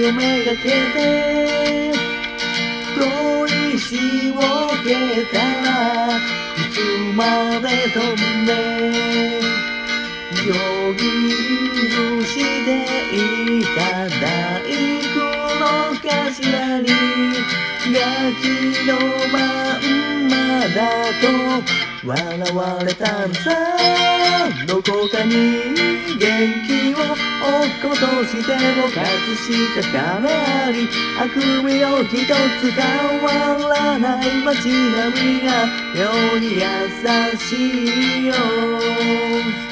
をめがけて恋しをけたらいつまで飛んでよぎるしていた大工の頭にガキのまんまだと笑われたんさ。どこかに元気を落っことしても葛飾壁ありあくびを一つ変わらない街並みが妙に優しいよ。